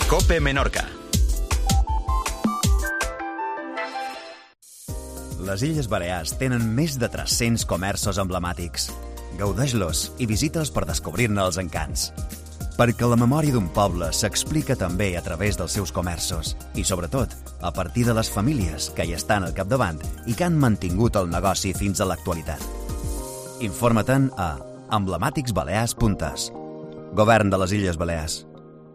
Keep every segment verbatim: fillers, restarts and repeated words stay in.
COPE Menorca. Les Illes Balears tenen més de tres-cents comerços emblemàtics. Gaudeix-los i visita'ls per descobrir-ne els encants. Perquè la memòria d'un poble s'explica també a través dels seus comerços i, sobretot, a partir de les famílies que hi estan al capdavant i que han mantingut el negoci fins a l'actualitat. Informa-te'n a emblemàtics balears punt es. Govern de les Illes Balears.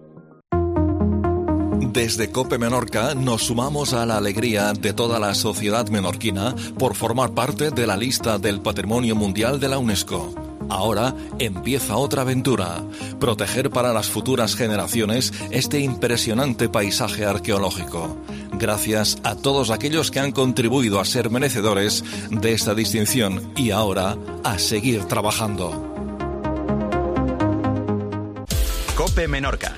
Desde COPE Menorca nos sumamos a la alegría de toda la sociedad menorquina por formar parte de la lista del Patrimonio Mundial de la UNESCO. Ahora empieza otra aventura, proteger para las futuras generaciones este impresionante paisaje arqueológico. Gracias a todos aquellos que han contribuido a ser merecedores de esta distinción y ahora a seguir trabajando. COPE Menorca.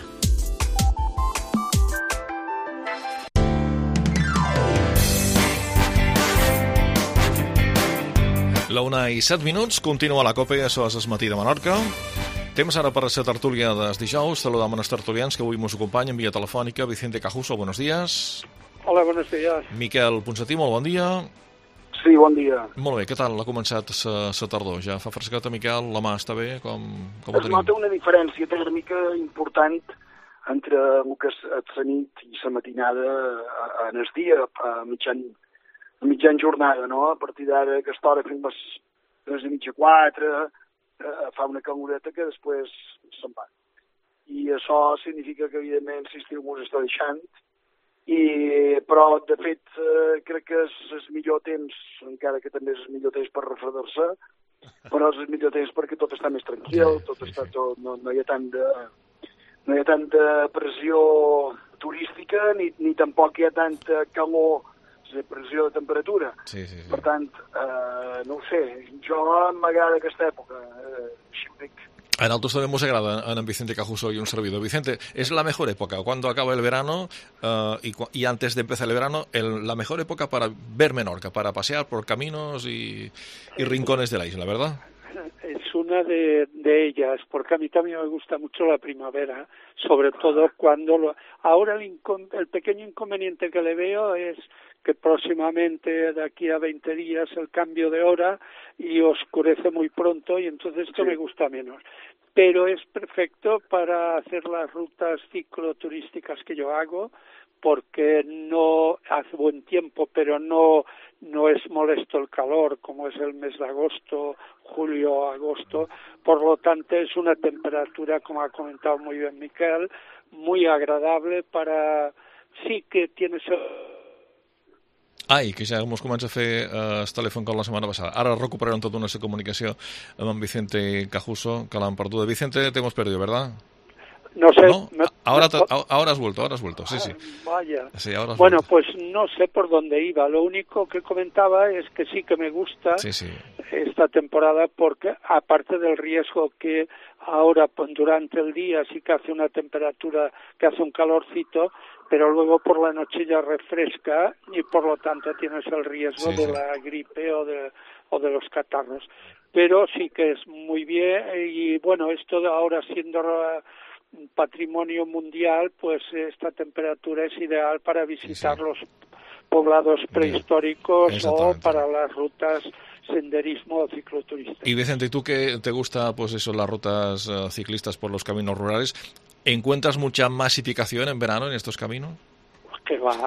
La una i set minuts, continua la COPE, això és el matí de Menorca. Temps ara per la tertúlia dels dijous. Saludam els tertulians que avui ens acompanyen via telefònica. Vicente Cajuso, buenos días. Hola, buenos días. Miquel Ponsatí, molt bon dia. Sí, bon dia. Molt bé, què tal ha començat la tardor? Ja fa fresqueta, Miquel? La mà està bé? Com, com ho es tenim? nota una diferència tèrmica important entre el que és la nit i la matinada en el dia, a mitjan a mitjan jornada, no? A partir d'ara, a aquesta hora, fem les tres i mitja, quatre, eh, fa una caloreta que després se'n va. I això significa que, evidentment, l'estiu ens està deixant, i, però, de fet, eh, crec que és el millor temps, encara que també és el millor temps per refredar-se, però és el millor temps perquè tot està més tranquil, tot està tot, no, no hi ha tant de, no hi ha tanta pressió turística, ni, ni tampoc hi ha tanta calor de pressió de temperatura. Sí, sí, sí. Per tant, eh, no ho sé, jo m'agrada aquesta època, eh, així ho dic. A nosotros también nos agrada, a Vicente Cajuso y un servidor. Vicente, es la mejor época, cuando acaba el verano uh, y, y antes de empezar el verano, el, la mejor época para ver Menorca, para pasear por caminos y, y rincones de la isla, ¿verdad? Es una de, de ellas, porque a mí también me gusta mucho la primavera, sobre todo cuando... Lo, ahora el, incon, el pequeño inconveniente que le veo es que próximamente, de aquí a veinte días, el cambio de hora y oscurece muy pronto y entonces esto sí me gusta menos. Pero es perfecto para hacer las rutas cicloturísticas que yo hago, porque no hace buen tiempo, pero no, no es molesto el calor, como es el mes de agosto, julio, agosto. Por lo tanto, es una temperatura, como ha comentado muy bien Miquel, muy agradable para... Sí que tiene... Ai, que ja ens comença a fer eh, el telèfon com la setmana passada. Ara recuperarem tota una comunicació amb en Vicente Cajuso, que l'han perduda. Vicente, te hemos perdido, ¿verdad? No sé. ¿No? Me, ahora, me... ahora has vuelto, ahora has vuelto, sí, sí. Vaya. Sí, ahora has bueno, vuelto. pues no sé por dónde iba. Lo único que comentaba es que sí que me gusta sí, sí. esta temporada porque, aparte del riesgo que ahora pues, durante el día sí que hace una temperatura, que hace un calorcito, pero luego por la noche ya refresca y por lo tanto tienes el riesgo sí, de sí. la gripe o de, o de los catarros. Pero sí que es muy bien y bueno, esto de ahora siendo patrimonio mundial, pues esta temperatura es ideal para visitar sí, sí. los poblados prehistóricos o para las rutas senderismo o cicloturístico. Y Vicente, ¿tú que te gusta pues eso, las rutas uh, ciclistas por los caminos rurales? ¿Encuentras mucha masificación en verano en estos caminos? Que va,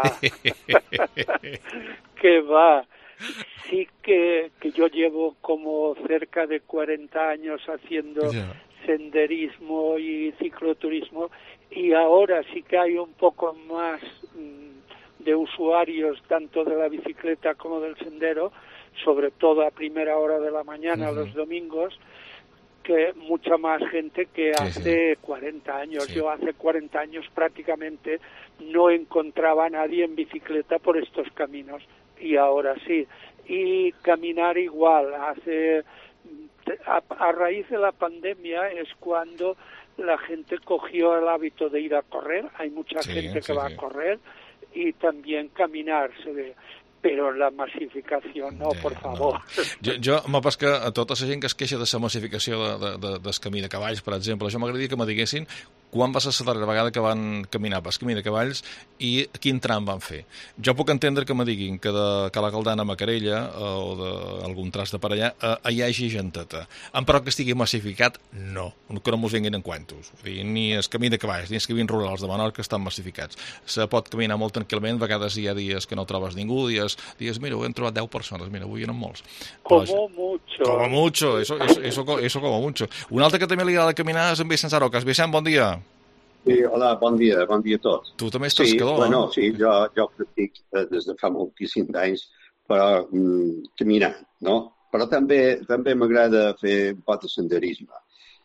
que va. Sí que, que yo llevo como cerca de cuarenta años haciendo yeah. senderismo y cicloturismo y ahora sí que hay un poco más mmm, de usuarios tanto de la bicicleta como del sendero, sobre todo a primera hora de la mañana, uh-huh. los domingos, que mucha más gente que sí, hace sí. cuarenta años. Sí. Yo hace cuarenta años prácticamente no encontraba a nadie en bicicleta por estos caminos y ahora sí. Y caminar igual, hace a, a raíz de la pandemia es cuando la gente cogió el hábito de ir a correr, hay mucha sí, gente que sí, va sí. a correr y también caminar se ve. Però la massificació no, yeah, per favor. No. Jo, jo m'ha pas que a tota la gent que es queixa de la massificació de, de, de, del camí de cavalls, per exemple, jo m'agradaria que me diguessin quan va ser la darrera vegada que van caminar pel camí de cavalls i quin tram van fer. Jo puc entendre que me diguin que de Cala Galdana a Macarella eh, o d'algun tras de per allà eh, hi hagi genteta. En però que estigui massificat, no. Que no mos vinguin en cuentos. Vull dir, ni el camí de cavalls ni els camins rurals de Menorca estan massificats. Se pot caminar molt tranquil·lament, a vegades hi ha dies que no trobes ningú, dies, dies mira, hem trobat deu persones, mira, avui eren molts. Como Però, mucho. Como mucho, eso, eso, eso, eso como mucho. Un altre que també li agrada caminar és en Vicent Sarocas. Vicent, bon dia. Sí, hola, bon dia, bon dia a tots. Tu també ets sí, pescador, bueno, no? Sí, jo, jo practic eh, des de fa moltíssims anys, però mm, caminant, no? Però també també m'agrada fer un pot de senderisme.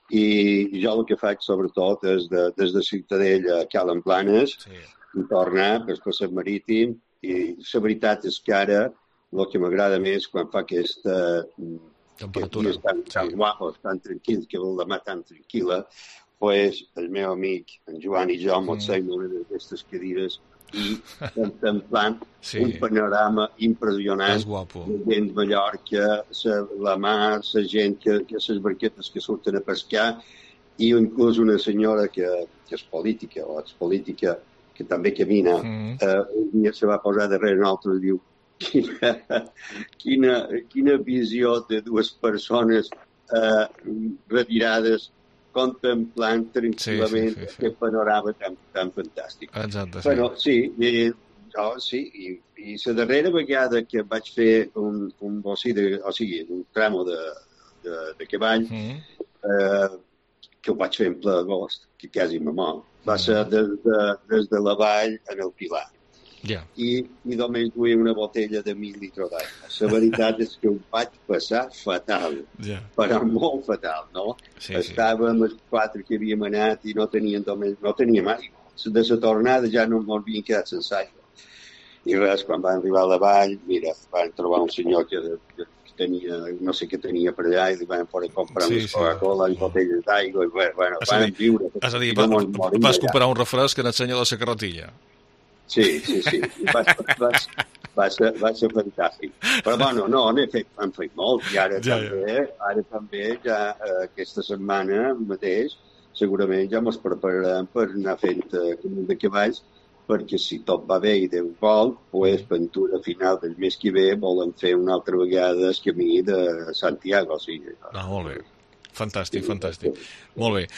I jo el que faig, sobretot, és de, des de Ciutadella a Calen Planes, sí. I tornar per passeig marítim, i la veritat és que ara el que m'agrada més quan fa aquesta temperatura tan, tan sí. guapos, tan tranquils, que vol demà tan tranquil·la, pues el meu amic, en Joan i jo, mm. mos seiem en aquestes cadires i contemplant sí. un panorama impressionant de gent de Mallorca, la, la mar, la gent, que, que les barquetes que surten a pescar, i inclús una senyora que, que és política, o és política, que també camina, mm. eh, un dia se va posar darrere nosaltres i diu Quina, quina, quina visió de dues persones eh, retirades contemplant tranquil·lament sí, sí, sí, sí. aquest panorama tan, tan fantàstic. Exacte, sí. Bueno, sí, i, jo, sí, i, i la darrera vegada que vaig fer un, un bocí, de, o sigui, un tramo de, de, de cavall, mm. eh, que ho vaig fer en ple agost, que quasi me mor, va mm. ser des de, des de la vall en el Pilar. Yeah. I, i només duia una botella de mil litres d'aigua. La veritat és que ho vaig passar fatal, yeah. però molt fatal, no? Sí, Estàvem sí. els quatre que havíem anat i no teníem, només, no teníem aigua. De la tornada ja no ens havíem quedat sense aigua. I res, quan van arribar a la vall, mira, van trobar un senyor que, que tenia, no sé què tenia per allà, i li van fora comprar sí, més Coca-Cola i botelles d'aigua, i bueno, és van viure. És a dir, va, va, vas comprar un refresc que n'ensenya la carretilla. Sí, sí, sí. Va, va, va, ser, va ser fantàstic. Però, bueno, no, n'he fet, han fet molt. I ara ja, també, ja. ara també, ja eh, aquesta setmana mateix, segurament ja ens prepararem per anar fent eh, camí de cavalls, perquè si tot va bé i Déu vol, pues, pintura a final del mes que ve volen fer una altra vegada el camí de Santiago. O sigui, ah, molt bé. Fantàstic, fantàstic. Molt bé.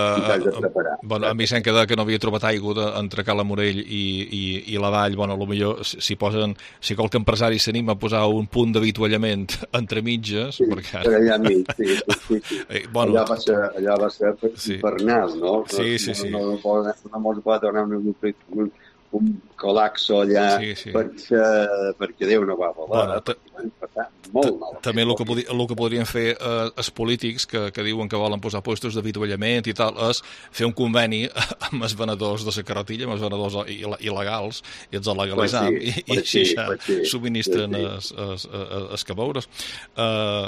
Uh, bueno, a mi se'm queda que no havia trobat aigua de, entre Cala Morell i, i, i la vall. Bueno, potser si posen, si qualque empresari s'anima a posar un punt d'avituallament entre mitges, sí, perquè... per allà mig, sí, sí, sí. Eh, bueno, allà va ser, allà va ser sí. infernal, no? Sí, sí, sí. No, no, no, no mos va donar un, un, un col·lapso allà sí, sí. Perquè, perquè Déu no va volar. Bueno, molt mal. També el que, pod el que podrien fer eh, els polítics que, que diuen que volen posar puestos d'avituallament i tal, és fer un conveni amb els venedors de la carretilla, amb els venedors il·legals, i els legalitzam, pues sí, i, i així sí, ja sí, subministren sí, sí. els, els, els cabeures. Uh,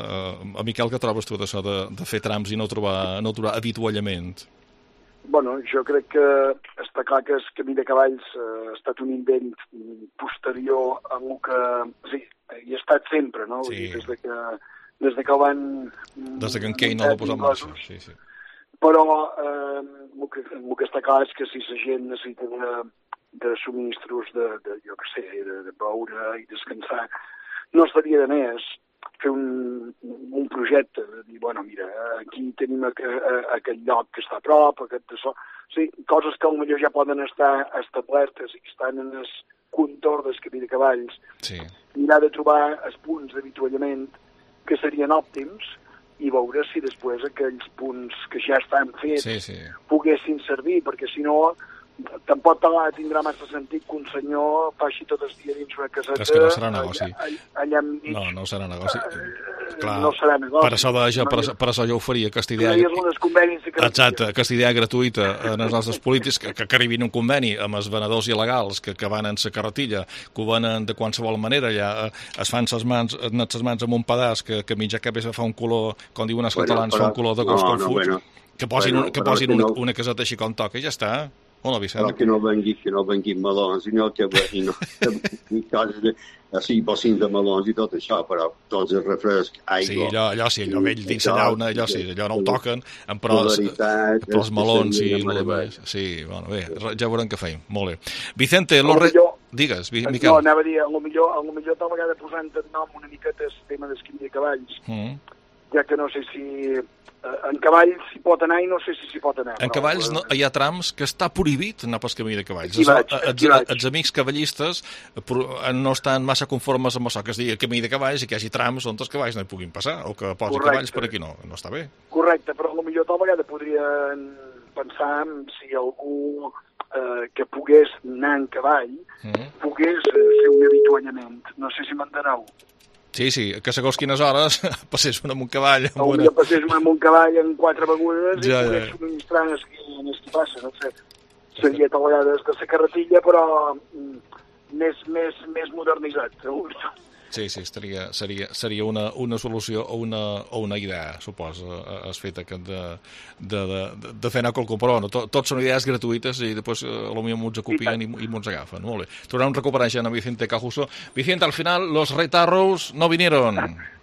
uh, Miquel, què trobes tu d'això de, de fer trams i no trobar, no trobar avituallament? Bueno, jo crec que està clar que el camí de cavalls eh, ha estat un invent posterior a el que... Sí, hi ha estat sempre, no? Sí. Des de que, des de que el van... Des de que en Keynes el va posar en marxa, sí, sí. Però eh, el, que, el que està clar és que si la gent necessita de, de subministros de, de, jo què sé, de, de beure i descansar, no estaria de més fer un, un projecte, de dir, bueno, mira, aquí tenim aqu aquest lloc que està a prop, aquest de so... O sigui, coses que potser ja poden estar establertes i que estan en el contorn del camí de cavalls, sí. mirar de trobar els punts d'avituallament que serien òptims i veure si després aquells punts que ja estan fets sí, sí. poguessin servir, perquè si no tampoc tindrà massa sentit que un senyor faci tot el dia dins una caseta... És que no serà negoci. Allà, allà enmig. No, no serà negoci. Uh, Clar, no serà negoci. Per això, de, jo, per, per això jo ho faria, aquesta idea... Exacte, aquesta idea gratuïta en els nostres polítics, que, que arribin un conveni amb els venedors il·legals que, que van en la carretilla, que ho venen de qualsevol manera, ja es fan ses mans, ses mans amb un pedaç que, que mitja cap fa un color, com diuen els catalans, bueno, fa un color de gos no, confús, no, bueno, que posin, bueno, un, que posin una, no... una caseta així com toca i ja està. Hola, Vicent. Però que no vengui, que no venguin melons i no que i no, i coses de, així, bocins de melons i tot això, però tots els refresc, aigua. Sí, allò, allò sí, allò vell dins la llauna, allò sí, allò no ho toquen, però els melons i el més... Sí, bueno, bé, ja veurem què feim. Molt bé. Vicente, lo re... Digues, Miquel. No, anava a dir, a lo millor, a lo millor tal vegada posant en nom una miqueta el tema d'esquí de cavalls, mm. ja que no sé si... En cavalls s'hi pot anar i no sé si s'hi pot anar. En cavalls no, hi ha trams que està prohibit anar pel camí de cavalls. Aquí vaig, aquí vaig. Els amics cavallistes no estan massa conformes amb això que es digui camí de cavalls i que hi hagi trams on els cavalls no hi puguin passar o que posi Correcte. Cavalls per aquí no, no està bé. Correcte, però potser tal vegada podrien pensar si algú eh, que pogués anar en cavall mm. pogués eh, fer un avituallament. No sé si m'enteneu. Sí, sí, que segons quines hores passés un amb un cavall... Amb una... passés un amb un cavall en quatre begudes ja, i pogués ja. Subministrar en el que passa, no sé. Seria tal vegada de la carretilla, però més, més, més modernitzat, segur. Sí, sí, estaria, seria, seria una, una solució o una, o una idea, suposo, el fet de, de, de, de fer anar qualcú, però no, tot, tot són idees gratuïtes i després potser m'ho copien i, i m'ho agafen. Molt bé. Tornem a recuperar ja a Vicente Cajuso. Vicente, al final, los retarros no vinieron.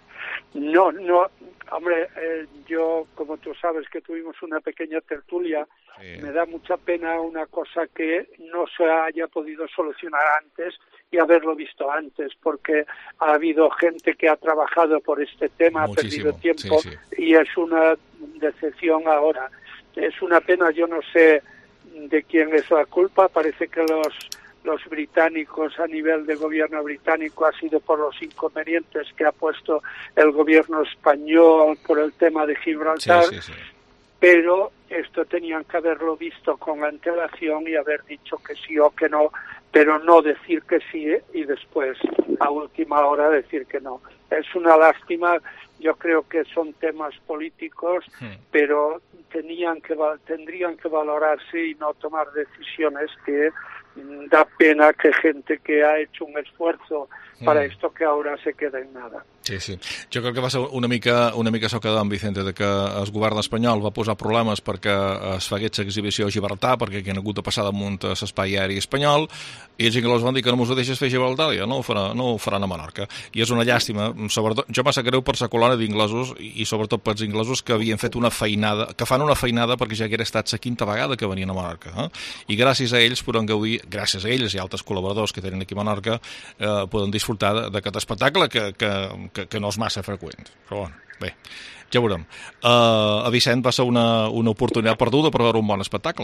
No, no, hombre, eh, yo, como tú sabes que tuvimos una pequeña tertulia, sí. Me da mucha pena una cosa que no se haya podido solucionar antes y haberlo visto antes, porque ha habido gente que ha trabajado por este tema, Muchísimo. Ha perdido tiempo sí, sí. Y es una decepción ahora. Es una pena, yo no sé de quién es la culpa, parece que los los británicos a nivel de gobierno británico ha sido por los inconvenientes que ha puesto el gobierno español por el tema de Gibraltar, sí, sí, sí. Pero esto tenían que haberlo visto con antelación y haber dicho que sí o que no, pero no decir que sí y después a última hora decir que no. Es una lástima, yo creo que son temas políticos, sí. Pero tenían que tendrían que valorarse y no tomar decisiones que da pena que gente que ha hecho un esfuerzo para mm. esto que ahora se queda en nada. Sí, sí. Jo crec que va ser una mica, una mica això que d'en Vicente, de que el govern espanyol va posar problemes perquè es fagués exhibició a Gibraltar, perquè hi ha hagut de passar damunt l'espai aeri espanyol, i els inglesos van dir que no mos ho deixes fer a Gibraltar, ja no ho, farà, no ho faran a Menorca. I és una llàstima, sobretot, jo m'ha sap greu per la colònia d'inglesos, i sobretot pels inglesos que havien fet una feinada, que fan una feinada perquè ja haguera estat la quinta vegada que venien a Menorca. Eh? I gràcies a ells podem gaudir, gràcies a ells i altres col·laboradors que tenen aquí a Menorca, eh, poden disfrutar d'aquest espectacle que, que, que, que no és massa freqüent. Però bueno, bé, ja veurem. Uh, a Vicent va ser una, una oportunitat perduda per veure un bon espectacle.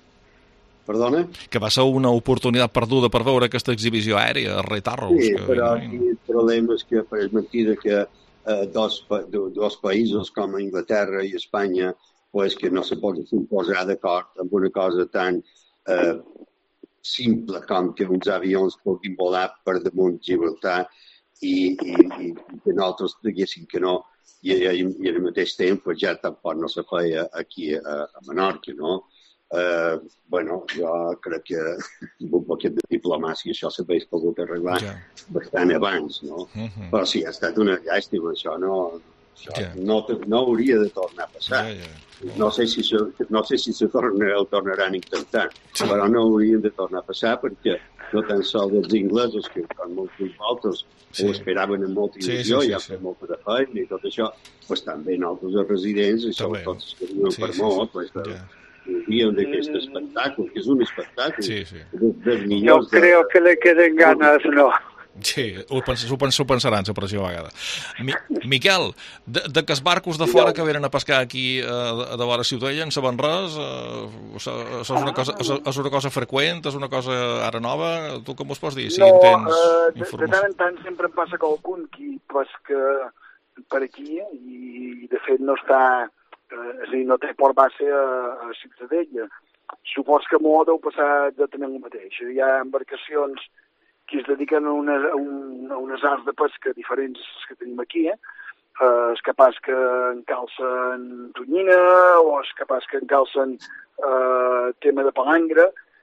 Perdona? Que va ser una oportunitat perduda per veure aquesta exhibició aèria, els retarros. Sí, que però aquí el problema és que és mentida que eh, dos, dos països com Anglaterra i Espanya pues, que no se poden posar d'acord amb una cosa tan eh, simple com que uns avions puguin volar per damunt Gibraltar i, i, i que nosaltres diguéssim que no, i, i, i al mateix temps pues, ja tampoc no se feia aquí a, a Menorca, no? Uh, bueno, jo crec que amb un poquet de diplomàcia això s'hagués pogut arreglar ja. Bastant abans, no? Uh-huh. Però sí, ha estat una llàstima això, no? Això ja. no, no hauria de tornar a passar. Ja, ja. No sé si se, no sé si se torna, el tornaran a intentar, sí. Però no haurien de tornar a passar perquè no tan sols els inglesos, que com molts altres sí. Ho esperaven amb molta il·lusió, sí, sí, sí, i han fet sí. Molta de feina i tot això, pues, també nosaltres els residents, i sobretot els que viuen sí, per sí, molt, sí. Pues, ja. Viuen d'aquest espectacle, que és un espectacle. Sí, sí. Yo creo de... que le queden ganas, no. Sí, ho, pens ho, pens ho pensaran la pròxima vegada. Mi Miquel, de, de que els barcos de fora que venen a pescar aquí eh, de vora Ciutadella en saben res? Eh, és, una cosa, és una cosa freqüent? És una cosa ara nova? Tu com us pots dir? Si no, tens uh, de, de tant en tant sempre em passa qualcun qui pesca per aquí i de fet no està, eh, és a dir, no té port base a, a Ciutadella. Supos que m'ho deu passar exactament el mateix. Hi ha embarcacions que es dediquen a, una, a, un, a unes arts de pesca diferents que tenim aquí, eh? Uh, és capaç que encalcen tonyina o és capaç que encalcen uh, tema de palangre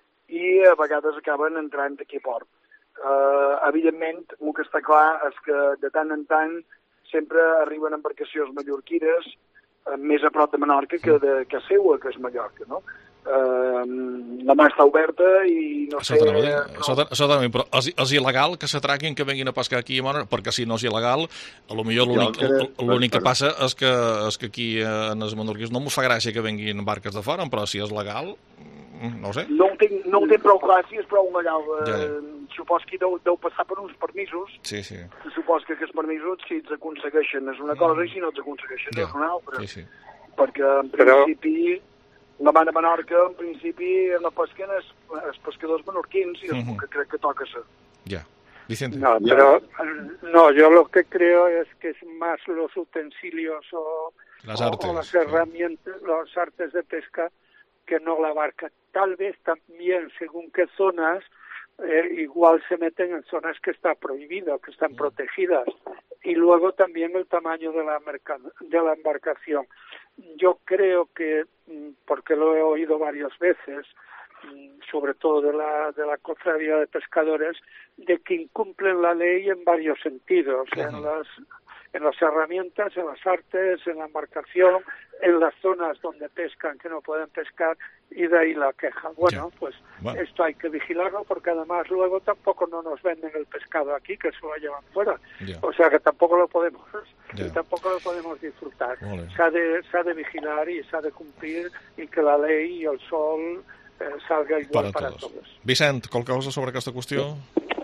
i a vegades acaben entrant aquí a port. Uh, evidentment, el que està clar és que de tant en tant sempre arriben embarcacions mallorquines uh, més a prop de Menorca que de que seua, que és Mallorca, no? eh, la mà està oberta i no això sé... També, això, això també, però és, és il·legal que s'atraquin, que venguin a pescar aquí, perquè si no és il·legal, a lo millor l'únic que passa és que, és que aquí en els menorquins no m'ho fa gràcia que venguin barques de fora, però si és legal, no ho sé. No ho tinc, no ho tinc prou clar si és prou legal. Ja, ja. Supos que deu, deu passar per uns permisos. Sí, sí. Supos que aquests permisos, si els aconsegueixen és una cosa, mm. i si no els aconsegueixen ja. és una altra. Sí, sí. Perquè, en principi, la mà de Menorca, en principi, la pesquen els, els pescadors menorquins i és uh -huh. que crec que toca ser. Ya. Vicente. No, pero no, yo lo que creo es que es más los utensilios o las, artes, o las herramientas, sí. las artes de pesca que no la barca. Tal vez también, según qué zonas, eh, igual se meten en zonas que está prohibido, que están uh -huh. protegidas. Y luego también el tamaño de la, de la embarcación. Yo creo que, porque lo he oído varias veces, sobre todo de la, de la cofradía de pescadores, de que incumplen la ley en varios sentidos, uh-huh. en las en las herramientas, en las artes, en la embarcación, en las zonas donde pescan que no pueden pescar, y de ahí la queja. Bueno, yeah. pues bueno. esto hay que vigilarlo, porque además luego tampoco no nos venden el pescado aquí, que se lo llevan fuera. Yeah. O sea que tampoco lo podemos yeah. tampoco lo podemos disfrutar. Vale. Se ha de, se ha de vigilar y se ha de cumplir, y que la ley y el sol eh, salga igual para, para todos. Vicent, qualque cosa sobre aquesta qüestió?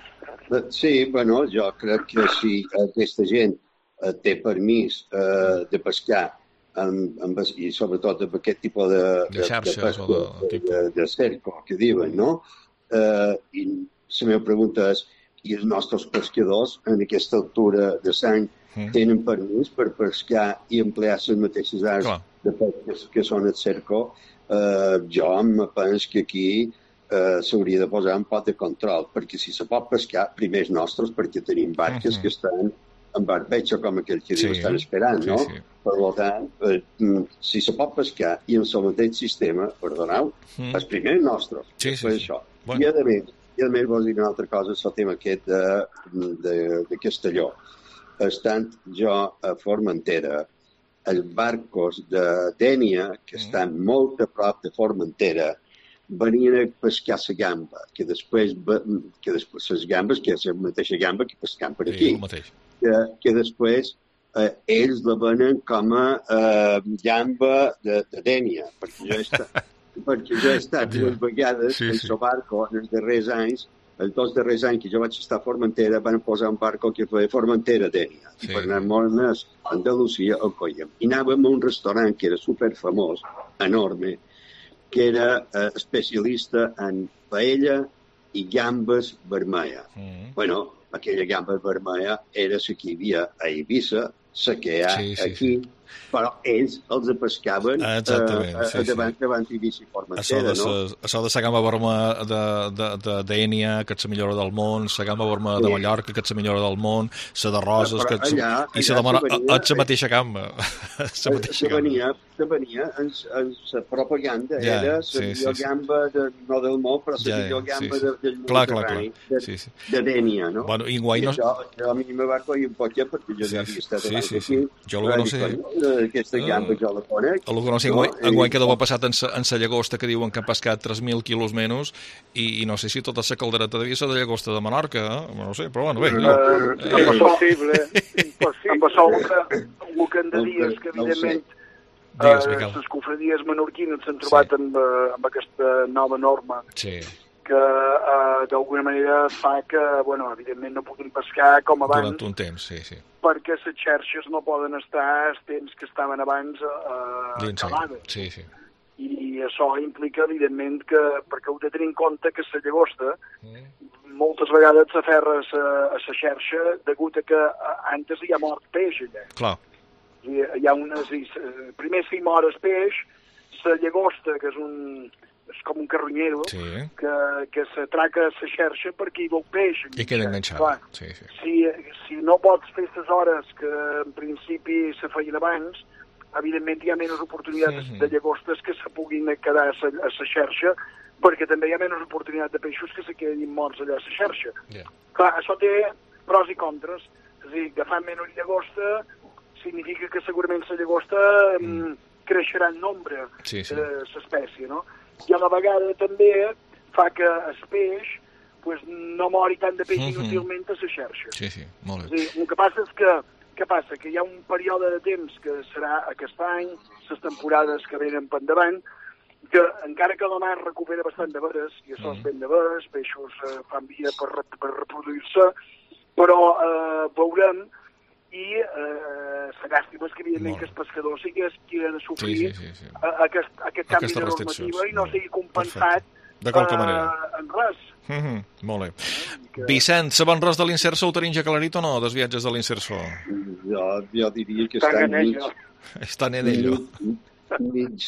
Sí, bueno, jo crec que si aquesta gent eh, té permís eh, de pescar amb, amb, i sobretot amb aquest tipus de, de, xarxes, de, pesca, o de, de, de, de cerco, que diuen, no? Eh, I la meva pregunta és, i els nostres pescadors en aquesta altura de l'any mm. tenen permís per pescar i emplear les mateixes arts Clar. de pesca que són el cerco? Eh, jo em penso que aquí eh, s'hauria de posar un pot de control, perquè si se pot pescar, primer els nostres, perquè tenim barques mm-hmm. que estan en barbeig, com aquell que sí. diu, estan esperant, no? Sí, sí. Per tant, eh, si se pot pescar i en el mateix sistema, perdoneu, mm. és primer els nostres, sí, sí, sí. això. Bueno. I a més, i a més vols dir una altra cosa, el tema aquest de, de, de Castelló. Estant jo a Formentera, els barcos de Dènia, que mm. estan molt a prop de Formentera, venien a pescar la gamba, que després, que després les gambes, que és la mateixa gamba que pescam per aquí, sí, que, que després eh, ells la venen com a eh, gamba de, de Dènia, perquè jo he estat, perquè jo he estat dues vegades sí, en el sí. barco en els darrers anys, els dos darrers anys que jo vaig estar a Formentera van posar un barco que feia Formentera-Dènia, sí. i per anar molt més a Andalusia el coiem. I anàvem a un restaurant que era superfamós, enorme, que era eh, especialista en paella i gambes vermella. Mm. Bueno, aquella gamba vermella era la que hi havia a Eivissa, la que hi ha sí, sí, aquí, sí. però ells els pescaven ah, eh, sí, davant, sí. davant Eivissa i Formentera, això de no? Sa, això de la gamba vermella de, de, de Dènia, que és la millora del món, la gamba vermella sí. de Mallorca, que és la millora del món, la de Roses, que ets, allà, i la de Mona, ets la mateixa gamba. La mateixa venia, que venia en, en la propaganda, ja, era la sí, millor sí, gamba de, no del món, però la ja, millor gamba sí, sí. del Mediterrani, de, sí, sí. de Dènia, no? Bueno, i guai no... I això, això a mi me va coir un poquet, perquè jo sí, ja havia estat sí, abans sí, sí. aquí. Jo el que no sé... Aquesta gamba jo la conec. El que no sé, enguany, enguany que deu haver passat en sa llagosta, que diuen que han pescat tres mil quilos menys, i, i no sé si tota la caldereta devia ser de llagosta de Menorca, eh? No sé, però bueno, bé. No. Uh, eh, impossible. Impossible. Amb això el que, el que hem de dir és que, evidentment, Digues, uh, les cofradies menorquines s'han trobat sí. amb, amb aquesta nova norma. Sí. que uh, d'alguna manera fa que, bueno, evidentment no puguin pescar com abans. Durant un temps, sí, sí. Perquè les xarxes no poden estar els temps que estaven abans uh, acabades. Sí, sí. I això implica, evidentment, que, perquè heu de tenir en compte que la llagosta mm. moltes vegades s'aferra a la xarxa degut a que antes hi ha mort peix allà. Clar. Hi, hi ha unes... Primer si mor el peix, la llagosta, que és un... és com un carronyero, sí. que, que s'atraca a la xarxa perquè hi veu peix. I queda enganxada. Sí, sí. Si, si no pots fer aquestes hores que en principi se feien abans, evidentment hi ha menys oportunitats mm -hmm. de llagostes que se puguin quedar a la xarxa, perquè també hi ha menys oportunitat de peixos que se quedin morts allà a la xarxa. Yeah. Clar, això té pros i contres. És a dir, agafant menys llagosta significa que segurament la llagosta mm. creixerà en nombre sí, sí. de l'espècie, no? i a la vegada també fa que el peix pues, no mori tant de peix Mm-hmm. inútilment a la xarxa. Sí, sí, molt És bé. a dir, el que passa és que, què passa? Que hi ha un període de temps que serà aquest any, les temporades que venen per endavant, que encara que la mar recupera bastant de veres, i això és ben de veres, peixos eh, fan via per, per reproduir-se, però eh, veurem i eh, la llàstima és que evidentment que el pescador sí que és qui ha de sofrir Sí, sí, sí, sí. a- aquest, aquest canvi Aquestes de restriccions. normativa i no Molt bé. sigui compensat De qualque eh, manera. en res. Mm-hmm. Molt bé. Que... Vicent, saben res de l'Inserso? Ho tenim ja aclarit o no, dels viatges de l'Inserso? Jo, jo diria que Estan estan en mig, ello. Estan en ello. mig,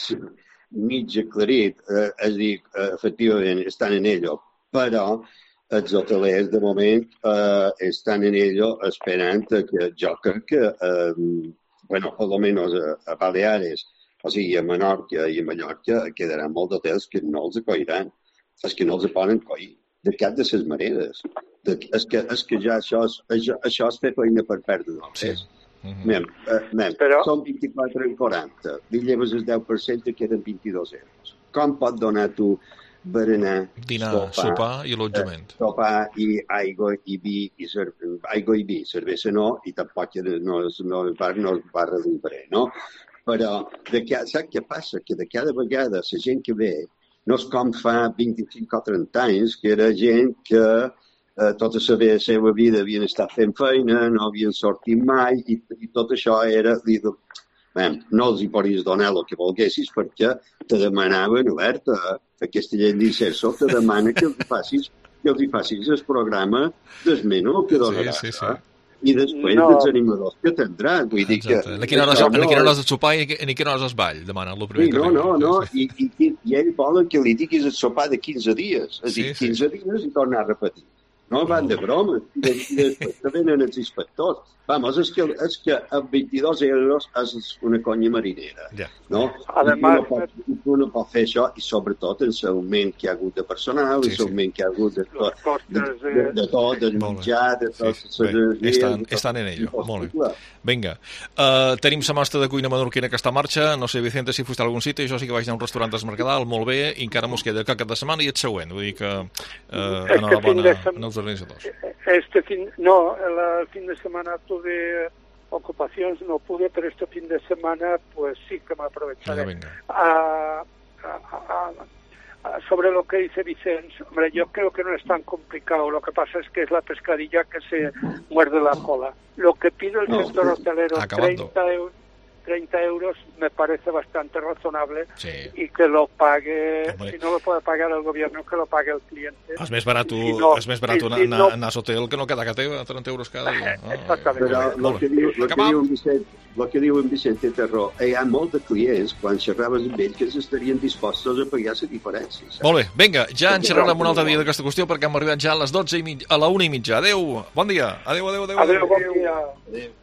mig aclarit. Eh, és a dir, eh, efectivament, estan en ello, però els hotelers, de moment, eh, estan en ello esperant que jo crec que, eh, bueno, per lo menos a, a Baleares, o sigui, a Menorca i a Mallorca, quedaran molts hotels que no els acoiran. És que no els poden coir, de cap de les maneres. De, és, que, és que ja això és, això, això és fer feina per perdre d'hores. Sí. Sí. Mm-hmm. Mem, eh, mem, Però- són vint-i-quatre en quaranta, li lleves el deu per cent i queden vint-i-dos euros. Com pot donar tu berenar, Dinar, sopar i allotjament. Eh, sopar i aigua i vi, i cer aigua i vi, cervesa no, i tampoc no, no, no, no es va reduir, no? Però de que, saps què passa? Que de cada vegada la gent que ve no és com fa vint-i-cinc o trenta anys, que era gent que eh, tota la seva vida havien estat fent feina, no havien sortit mai, i, i tot això era... Li, bé, no els hi podries donar el que volguessis perquè te demanaven, oberta, aquesta llei d'Inserso te demana que els facis, que els hi facis el programa del menú que donaràs. Sí, sí, sí. I després No. dels animadors que tindran. Vull dir que... Exacte. Ni quina hora, això ni quina no hora has de sopar i ni quina hora has ball, demanen el primer Sí, que no, arribi. no, no, Sí, sí. I, i, i ells volen que li diguis el sopar de quinze dies. És a dir, Sí, sí. quinze dies i tornar a repetir. No van de broma. I, de, i després te venen els inspectors. Vamos, és que, és que amb vint-i-dos euros és una conya marinera. Ja. No? Además, I tu no pots, i tu no pots fer això, i sobretot en l'augment que hi ha hagut de personal, Sí, sí, sí. l'augment que hi ha hagut de, Los costes de, de- de, de tot, del Molt bé. menjar, de tot. Sí, sí. Bé, estan, estan en ello. Molt bé. Vinga. Uh, tenim la mostra de cuina menorquina que està en marxa. No sé, Vicente, si fuiste a algun sitio. Jo sí que vaig anar a un restaurant del Mercadal, molt bé, i encara mos queda el cap de setmana i el següent. Vull dir que uh, Este enhorabona fin de sem- als organitzadors. Este fin, no, el, el fin de semana tuve ocupaciones, no pude, pero este fin de semana pues sí que me aprovecharé. Venga, venga. A- a- a- a- sobre lo que dice Vicente, hombre, yo creo que no es tan complicado, lo que pasa es que es la pescadilla que se muerde la cola. Lo que pide el No, sector hotelero, acabando. treinta euros, treinta euros, me parece bastante razonable Sí. y que lo pague, Hombre. si no lo puede pagar el gobierno, que lo pague el cliente. És més barat, I si no- és més barat i anar, si anar, no- anar a l'hotel que no quedar a casa teva, trenta euros cada dia. Ah, Exactament. Però molt el bé. que diu, lo que Acabam. diu en Vicent, el que diu en Vicente té raó. Hi ha molts de clients, quan xerraves amb ells, que estarien dispostos a pagar la diferència. Saps? Molt bé, vinga, ja en xerrarem un altre dia d'aquesta qüestió perquè hem arribat ja a les dotze i mig, a la una i mitja. Adéu, bon dia. Adéu, adéu, adéu. Adéu, bon dia. Adéu.